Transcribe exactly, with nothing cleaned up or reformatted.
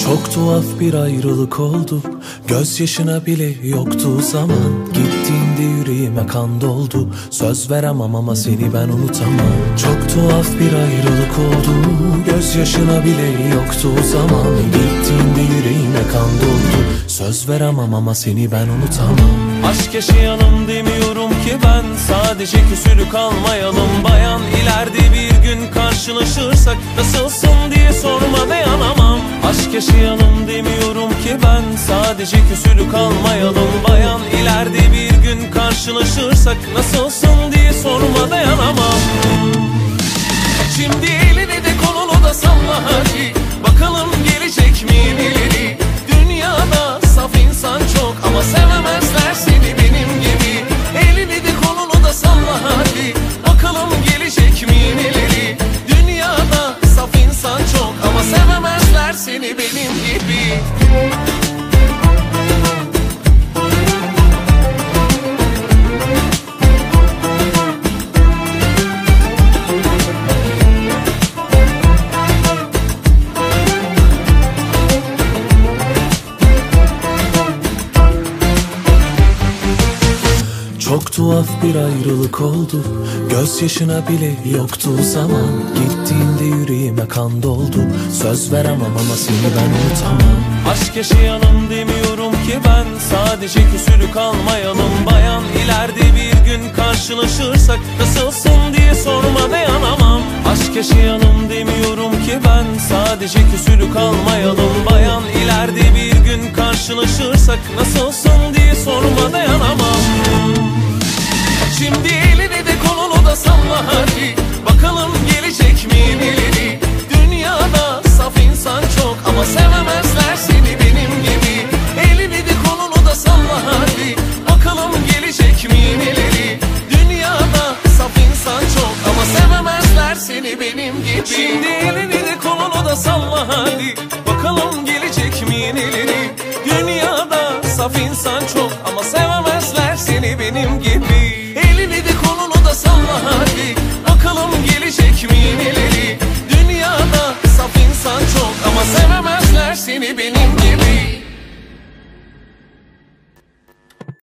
Çok tuhaf bir ayrılık oldu, gözyaşına bile yoktu zaman. Gittiğinde yüreğime kan doldu, söz veremem ama seni ben unutamam. Çok tuhaf bir ayrılık oldu, gözyaşına bile yoktu zaman. Gittiğinde yüreğime kan doldu, söz veremem ama seni ben unutamam. Aşk yaşayalım demiyorum ki ben, sadece küsülü kalmayalım bayan. İleride bir gün karşılaşırsak nasılsın diye sorma, dayanamam. Aşk yaşayalım demiyorum ki ben, sadece küsülü kalmayalım bayan. İleride bir gün karşılaşırsak nasılsın diye sorma, dayanamam. Şimdi elini de kolunu da salla hadi, bakalım gelecek mi birileri. Dünyada saf insan çok ama sevemezler seni benim gibi. Elini de kolunu da salla hadi, bakalım gelecek mi neleri. Dünyada saf insan çok ama sevemezler seni benim gibi. Çok tuhaf bir ayrılık oldu, gözyaşına bile yoktu zaman. Gittiğinde yüreğime kan doldu, söz veremem ama seni ben unutamam. Aşk yaşayalım demiyorum ki ben, sadece küsülü kalmayalım bayan. İleride bir gün karşılaşırsak nasılsın diye sorma, dayanamam. Aşk yaşayalım demiyorum ki ben, sadece küsülü kalmayalım bayan. İleride bir gün karşılaşırsak nasılsın diye sorma, dayanamam. Şimdi elini de kolunu da salla hadi, bakalım gelecek mi neleri. Dünyada saf insan çok ama sevemezler seni benim gibi. Elini de kolunu da salla hadi, bakalım gelecek mi neleri. Dünyada saf insan çok ama sevemezler seni benim gibi. Şimdi elini de kolunu da salla hadi, bakalım gelecek mi neleri. Dünyada saf insan çok ama sevemezler seni benim gibi. Elini de kolunu da salla hadi, bakalım gelecek mi neleri. Dünyada saf insan çok ama sevemezler seni benim gibi.